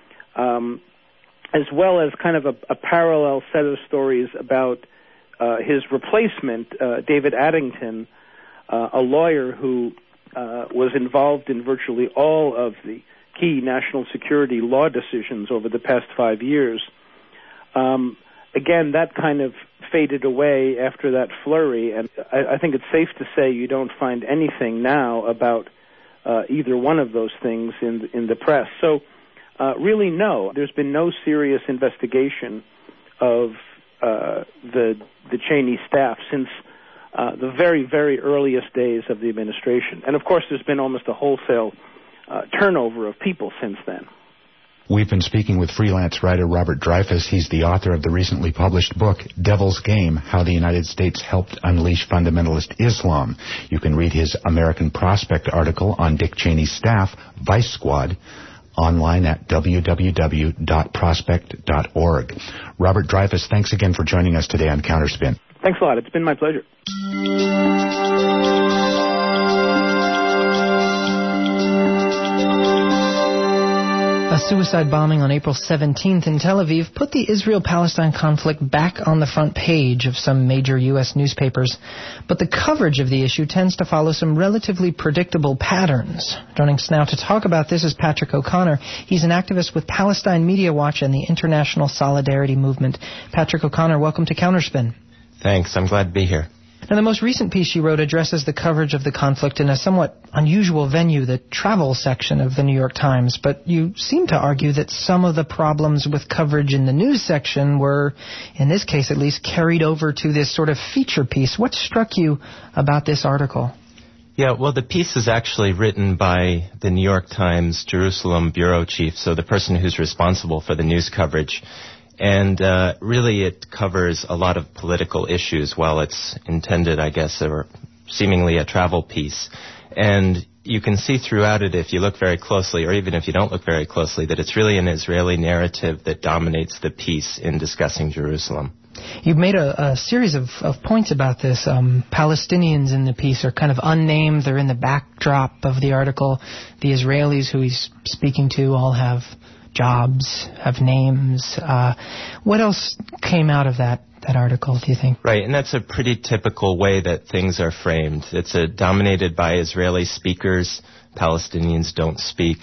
as well as kind of a parallel set of stories about his replacement, David Addington, a lawyer who was involved in virtually all of the key national security law decisions over the past 5 years. Again, that kind of faded away after that flurry, and I think it's safe to say you don't find anything now about either one of those things in the press. So, really, no, there's been no serious investigation of the Cheney staff since the very, very earliest days of the administration. And, of course, there's been almost a wholesale turnover of people since then. We've been speaking with freelance writer Robert Dreyfuss. He's the author of the recently published book, Devil's Game, How the United States Helped Unleash Fundamentalist Islam. You can read his American Prospect article on Dick Cheney's staff, Vice Squad, online at www.prospect.org. Robert Dreyfuss, thanks again for joining us today on Counterspin. Thanks a lot. It's been my pleasure. suicide bombing on April 17th in Tel Aviv put the Israel-Palestine conflict back on the front page of some major U.S. newspapers. But the coverage of the issue tends to follow some relatively predictable patterns. Joining us now to talk about this is Patrick O'Connor. He's an activist with Palestine Media Watch and the International Solidarity Movement. Patrick O'Connor, welcome to Counterspin. Thanks. I'm glad to be here. Now, the most recent piece you wrote addresses the coverage of the conflict in a somewhat unusual venue, the travel section of the New York Times, but you seem to argue that some of the problems with coverage in the news section were, in this case at least, carried over to this sort of feature piece. What struck you about this article? Yeah, well, the piece is actually written by the New York Times Jerusalem bureau chief, so the person who's responsible for the news coverage. And really it covers a lot of political issues while it's intended, I guess, or seemingly a travel piece. And you can see throughout it, if you look very closely, or even if you don't look very closely, that it's really an Israeli narrative that dominates the piece in discussing Jerusalem. You've made a series of points about this. Palestinians in the piece are kind of unnamed. They're in the backdrop of the article. The Israelis who he's speaking to all have jobs, have names. What else came out of that article, do you think? Right, and that's a pretty typical way that things are framed. It's dominated by Israeli speakers. Palestinians don't speak.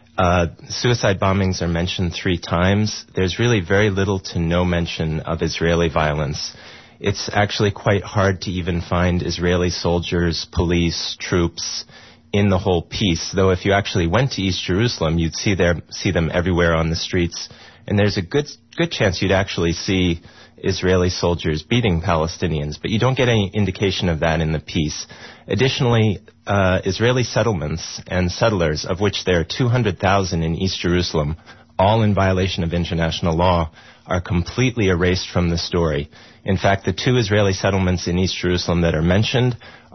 Suicide bombings are mentioned 3 times. There's really very little to no mention of Israeli violence. It's actually quite hard to even find Israeli soldiers, police, troops in the whole piece, though if you actually went to East Jerusalem, you'd see them everywhere on the streets, and there's a good chance you'd actually see Israeli soldiers beating Palestinians, but you don't get any indication of that in the piece. Additionally, Israeli settlements and settlers, of which there are 200,000 in East Jerusalem, all in violation of international law, are completely erased from the story. In fact, the 2 Israeli settlements in East Jerusalem that are mentioned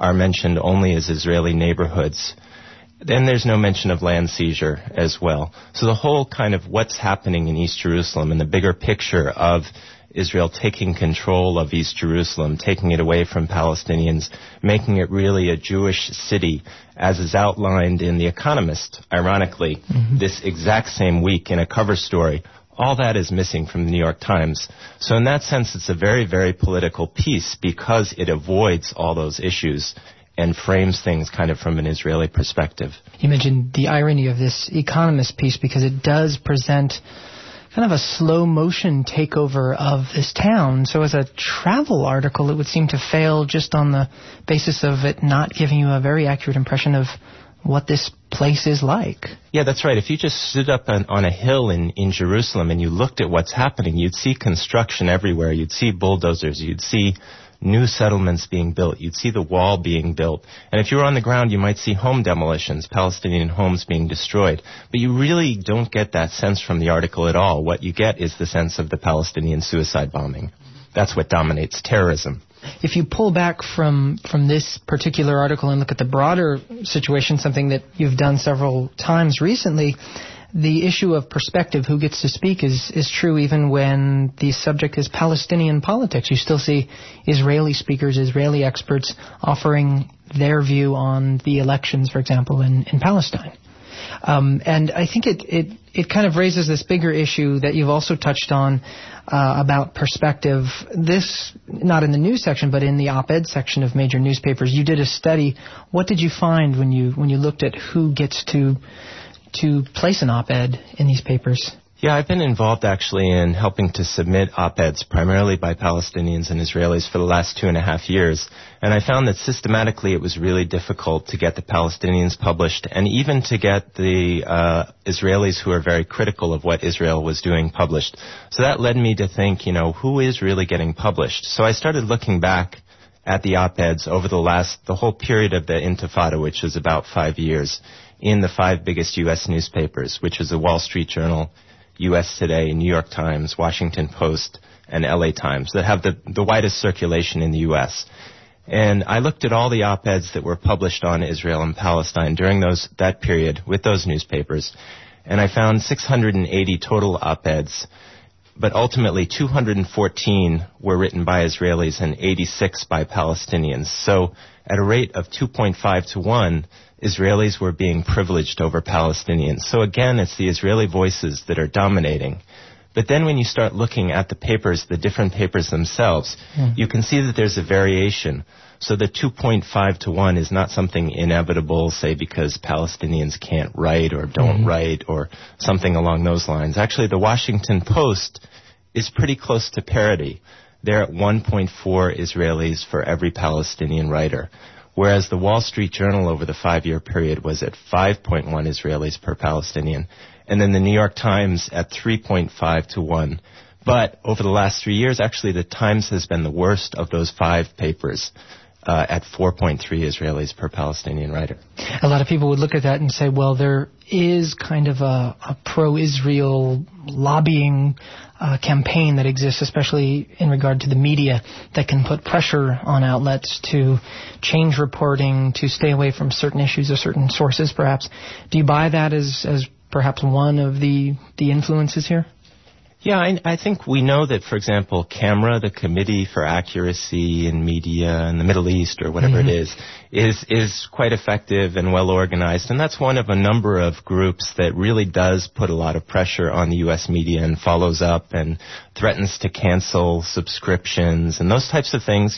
only as Israeli neighborhoods. Then there's no mention of land seizure as well. So the whole kind of what's happening in East Jerusalem and the bigger picture of Israel taking control of East Jerusalem, taking it away from Palestinians, making it really a Jewish city, as is outlined in The Economist, ironically, this exact same week in a cover story. All that is missing from the New York Times. So in that sense, it's a very, very political piece because it avoids all those issues and frames things kind of from an Israeli perspective. You mentioned the irony of this Economist piece because it does present kind of a slow-motion takeover of this town. So as a travel article, it would seem to fail just on the basis of it not giving you a very accurate impression of what this place is like. Yeah, that's right. If you just stood up on a hill in Jerusalem and you looked at what's happening, you'd see construction everywhere. You'd see bulldozers. You'd see new settlements being built. You'd see the wall being built. And if you were on the ground, you might see home demolitions, Palestinian homes being destroyed. But you really don't get that sense from the article at all. What you get is the sense of the Palestinian suicide bombing. That's what dominates terrorism. If you pull back from this particular article and look at the broader situation, something that you've done several times recently, the issue of perspective, who gets to speak, is true even when the subject is Palestinian politics. You still see Israeli speakers, Israeli experts offering their view on the elections, for example, in Palestine. And I think it kind of raises this bigger issue that you've also touched on about perspective. This, not in the news section, but in the op-ed section of major newspapers. You did a study. What did you find when you looked at who gets to place an op-ed in these papers? Yeah, I've been involved actually in helping to submit op-eds primarily by Palestinians and Israelis for the last 2.5 years. And I found that systematically it was really difficult to get the Palestinians published and even to get the Israelis who are very critical of what Israel was doing published. So that led me to think, who is really getting published? So I started looking back at the op-eds over the whole period of the Intifada, which is about 5 years, in the 5 biggest U.S. newspapers, which is the Wall Street Journal, U.S. Today, New York Times, Washington Post, and L.A. Times, that have the widest circulation in the U.S. And I looked at all the op-eds that were published on Israel and Palestine during that period with those newspapers, and I found 680 total op-eds but ultimately 214 were written by Israelis and 86 by Palestinians. So at a rate of 2.5 to 1, Israelis were being privileged over Palestinians. So again, it's the Israeli voices that are dominating. But then when you start looking at the papers, the different papers themselves, you can see that there's a variation. So the 2.5 to 1 is not something inevitable, say because Palestinians can't write or don't write or something along those lines. Actually, the Washington Post is pretty close to parity. They're at 1.4 Israelis for every Palestinian writer, whereas the Wall Street Journal over the 5-year period was at 5.1 Israelis per Palestinian, and then the New York Times at 3.5 to 1. But over the last 3 years, actually, the Times has been the worst of those 5 papers, at 4.3 Israelis per Palestinian writer. A lot of people would look at that and say, well, there is kind of a pro-Israel lobbying campaign that exists, especially in regard to the media, that can put pressure on outlets to change reporting, to stay away from certain issues or certain sources, perhaps. Do you buy that as perhaps one of the influences here? Yeah, I think we know that, for example, CAMRA, the Committee for Accuracy in Media in the Middle East or whatever it is quite effective and well organized. And that's one of a number of groups that really does put a lot of pressure on the U.S. media and follows up and threatens to cancel subscriptions and those types of things,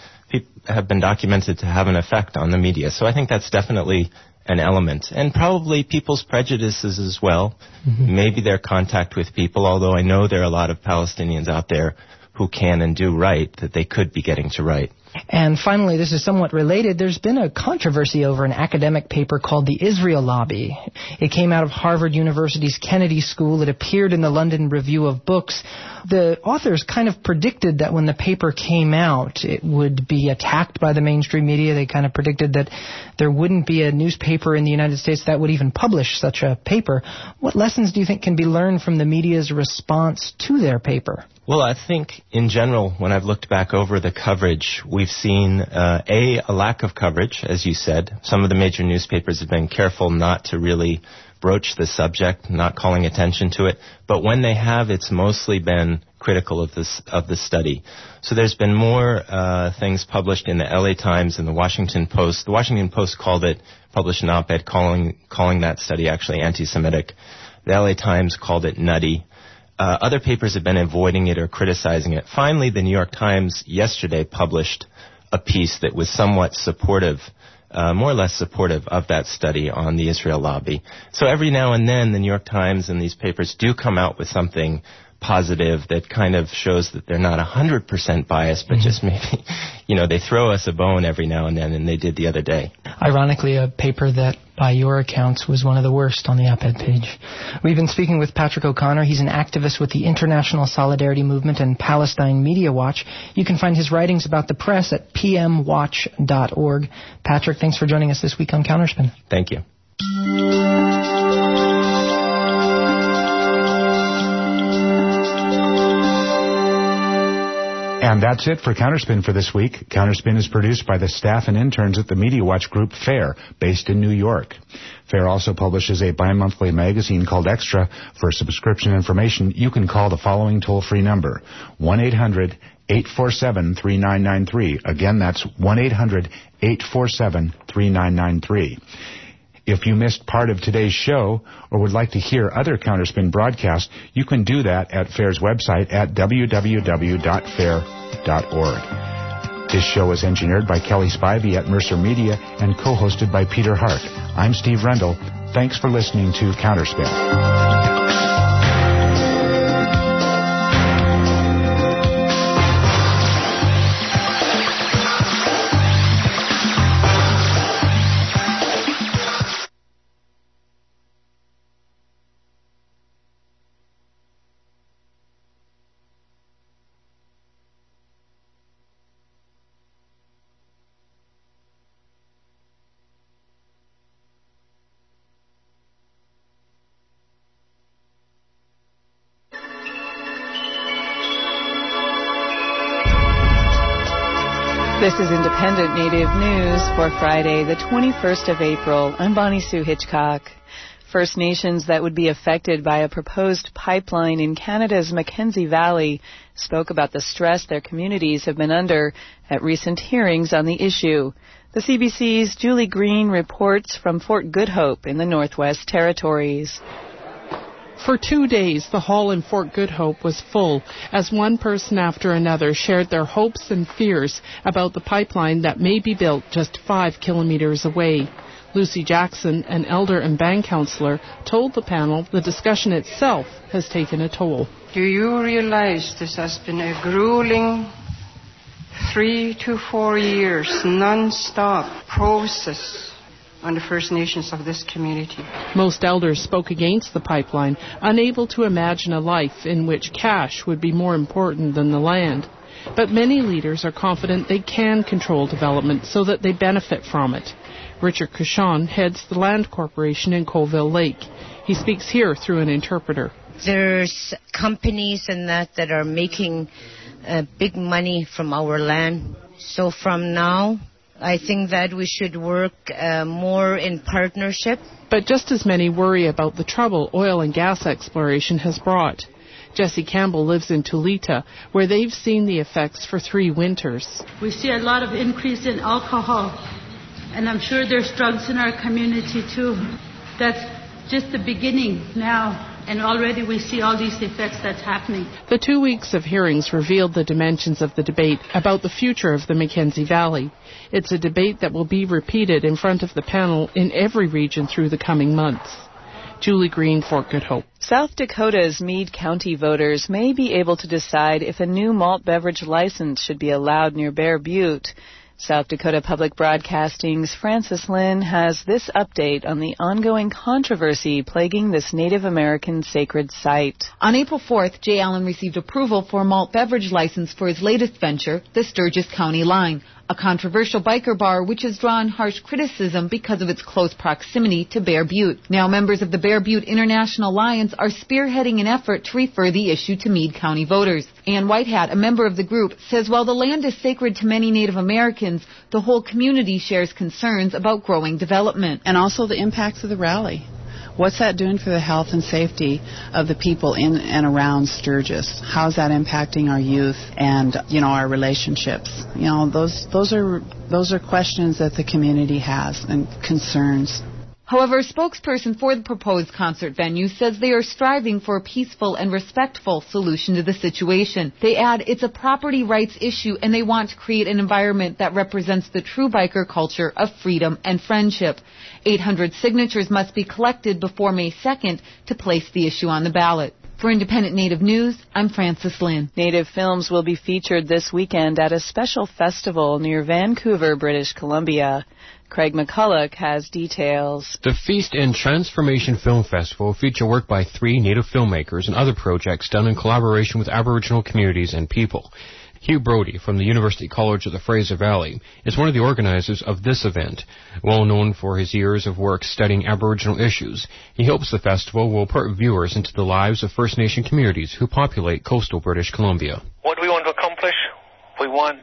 have been documented to have an effect on the media. So I think that's definitely an element, and probably people's prejudices as well. Maybe their contact with people, although I know there are a lot of Palestinians out there who can and do write that they could be getting to write. And finally, this is somewhat related. There's been a controversy over an academic paper called The Israel Lobby. It came out of Harvard University's Kennedy School. It appeared in the London Review of Books. The authors kind of predicted that when the paper came out, it would be attacked by the mainstream media. They kind of predicted that there wouldn't be a newspaper in the United States that would even publish such a paper. What lessons do you think can be learned from the media's response to their paper? Well, I think in general, when I've looked back over the coverage, we've seen, a lack of coverage, as you said. Some of the major newspapers have been careful not to really broach the subject, not calling attention to it. But when they have, it's mostly been critical of the study. So there's been more things published in the LA Times and the Washington Post. The Washington Post published an op-ed calling that study actually anti-Semitic. The LA Times called it nutty. Other papers have been avoiding it or criticizing it. Finally, the New York Times yesterday published a piece that was somewhat supportive, more or less supportive of that study on the Israel lobby. So every now and then, the New York Times and these papers do come out with something positive that kind of shows that they're not 100% biased, but just maybe, they throw us a bone every now and then, and they did the other day. Ironically, a paper that, by your accounts, was one of the worst on the op-ed page. We've been speaking with Patrick O'Connor. He's an activist with the International Solidarity Movement and Palestine Media Watch. You can find his writings about the press at pmwatch.org. Patrick, thanks for joining us this week on Counterspin. Thank you. And that's it for Counterspin for this week. Counterspin is produced by the staff and interns at the Media Watch group FAIR, based in New York. FAIR also publishes a bi-monthly magazine called Extra. For subscription information, you can call the following toll-free number, 1-800-847-3993. Again, that's 1-800-847-3993. If you missed part of today's show or would like to hear other Counterspin broadcasts, you can do that at FAIR's website at www.fair.org. This show is engineered by Kelly Spivey at Mercer Media and co-hosted by Peter Hart. I'm Steve Rendell. Thanks for listening to Counterspin. This is Independent Native News for Friday, the 21st of April. I'm Bonnie Sue Hitchcock. First Nations that would be affected by a proposed pipeline in Canada's Mackenzie Valley spoke about the stress their communities have been under at recent hearings on the issue. The CBC's Julie Green reports from Fort Good Hope in the Northwest Territories. For 2 days, the hall in Fort Good Hope was full as one person after another shared their hopes and fears about the pipeline that may be built just 5 kilometers away. Lucy Jackson, an elder and band counselor, told the panel the discussion itself has taken a toll. Do you realize this has been a grueling 3 to 4 years non-stop process on the First Nations of this community? Most elders spoke against the pipeline, unable to imagine a life in which cash would be more important than the land. But many leaders are confident they can control development so that they benefit from it. Richard Cushon heads the Land Corporation in Colville Lake. He speaks here through an interpreter. There's companies and that are making big money from our land. So from now, I think that we should work more in partnership. But just as many worry about the trouble oil and gas exploration has brought. Jesse Campbell lives in Tulita, where they've seen the effects for 3 winters. We see a lot of increase in alcohol, and I'm sure there's drugs in our community too. That's just the beginning now. And already we see all these effects that's happening. The 2 weeks of hearings revealed the dimensions of the debate about the future of the Mackenzie Valley. It's a debate that will be repeated in front of the panel in every region through the coming months. Julie Green, Fort Good Hope. South Dakota's Meade County voters may be able to decide if a new malt beverage license should be allowed near Bear Butte. South Dakota Public Broadcasting's Francis Lynn has this update on the ongoing controversy plaguing this Native American sacred site. On April 4th, Jay Allen received approval for a malt beverage license for his latest venture, the Sturgis County Line, a controversial biker bar which has drawn harsh criticism because of its close proximity to Bear Butte. Now members of the Bear Butte International Alliance are spearheading an effort to refer the issue to Meade County voters. Ann Whitehat, a member of the group, says while the land is sacred to many Native Americans, the whole community shares concerns about growing development. And also the impacts of the rally. What's that doing for the health and safety of the people in and around Sturgis? How's that impacting our youth and, our relationships? Those are questions that the community has and concerns. However, a spokesperson for the proposed concert venue says they are striving for a peaceful and respectful solution to the situation. They add it's a property rights issue and they want to create an environment that represents the true biker culture of freedom and friendship. 800 signatures must be collected before May 2nd to place the issue on the ballot. For Independent Native News, I'm Francis Lynn. Native films will be featured this weekend at a special festival near Vancouver, British Columbia. Craig McCulloch has details. The Feast and Transformation Film Festival feature work by 3 Native filmmakers and other projects done in collaboration with Aboriginal communities and people. Hugh Brody from the University College of the Fraser Valley is one of the organizers of this event. Well known for his years of work studying Aboriginal issues, he hopes the festival will put viewers into the lives of First Nation communities who populate coastal British Columbia. What do we want to accomplish? We want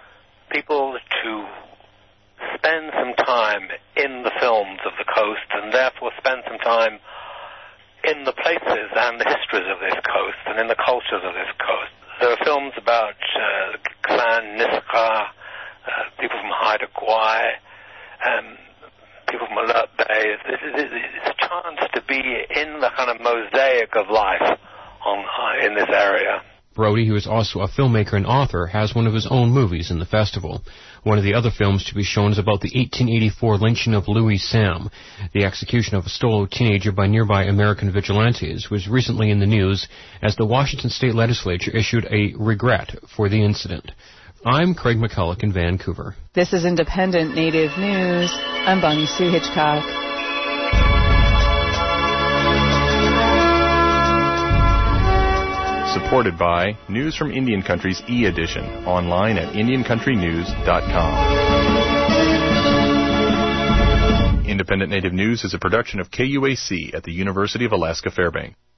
people to spend some time in the films of the coast and therefore spend some time in the places and the histories of this coast and in the cultures of this coast. There are films about Clan Niska, people from Haida Gwaii, people from Alert Bay. It's a chance to be in the kind of mosaic of life in this area. Brody, who is also a filmmaker and author, has one of his own movies in the festival. One of the other films to be shown is about the 1884 lynching of Louis Sam, the execution of a Stolo teenager by nearby American vigilantes, who was recently in the news as the Washington State Legislature issued a regret for the incident. I'm Craig McCulloch in Vancouver. This is Independent Native News. I'm Bonnie Sue Hitchcock. Supported by News from Indian Country's e-edition, online at indiancountrynews.com. Independent Native News is a production of KUAC at the University of Alaska Fairbanks.